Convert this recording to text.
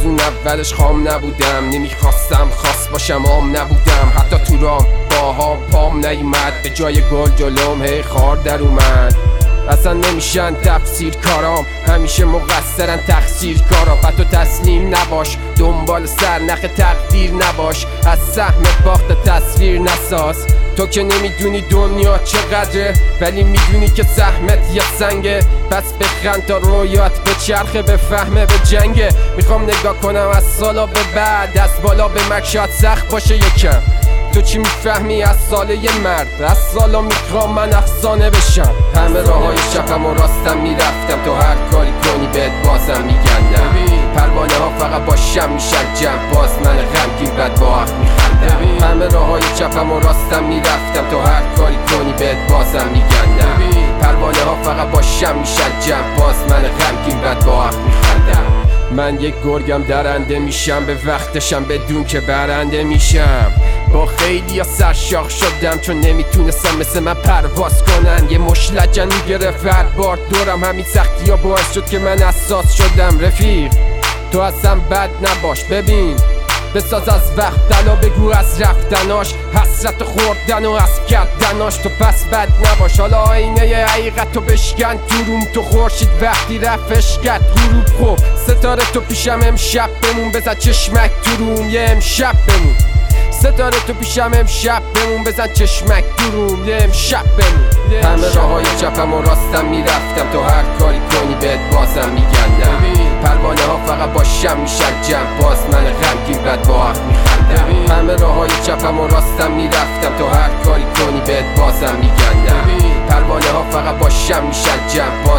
از اون اولش خام نبودم، نمیخواستم خاص باشم عام نبودم، حتی تو رام باها پام نیومد، به جای گل جلوم هی خار در اومد. اصلا نمیشن تفسیر کارام، همیشه مقصرن تقصیر کارا. تو تسلیم نباش، دنبال سرنخ تقدیر نباش، از سهم باخت تصویر نساز. تو که نمیدونی دنیا چقدره، ولی میدونی که سهمت یه سنگه. پس بخند تا رویات به چرخه، به فهمه به جنگه. میخوام نگاه کنم از سالا به بعد، از بالا به مکشات سخت باشه یکم. تو چی میفهمی از سال یه مرد؟ از سالا میخوام من افسانه بشم. همه راهای چپم و راستم میرفتم، تو هر کاری کنی بهت بازم میگندم. پروانه ها فقط با شم میشن جمع، باز من غمگین بد با حق میخندم. همه راهای چپم و راستم میرفتم، تو هر کاری کنی بهت بازم میگندم. پروانه ها فقط با شم میشن جمع، باز من غمگین بد با حق میخندم. من یک گرگم درنده میشم، به وقتشم بدون که برنده میشم. با خیلی ها سرشاخ شدم، چون نمیتونستم مثل من پرواز کنن. یه مشلجن میگرفت هر بار دورم، همین سختی ها باعث شد که من اساس شدم. رفیق تو اصلا بد نباش، ببین بساز از وقت دلا، بگو از رفتناش، حسرت خوردن و از کردناش. تو پس بد نباش، حالا آینه حقیقت تو بشکن تو روم. تو خورشید وقتی رفش کرد غروب، خب ستاره تو پیشم امشب بمون، بزن چشمک تو روم یه امشب بمون. ستاره تو پیشم امشب بمون، بزن چشمک تو روم یه امشب بمون. همه راهای چپم و راستم میرفتم، تو هر کاری کنی بهت بازم میگندم. پروانه ها فقط با شم میشن جمع، باز من غمگین بد با حق میخندم. همه راهای چپم و راستم میرفتم، تو هر کاری کنی بهت بازم میگندم. پروانه ها فقط با شم میشن جمع.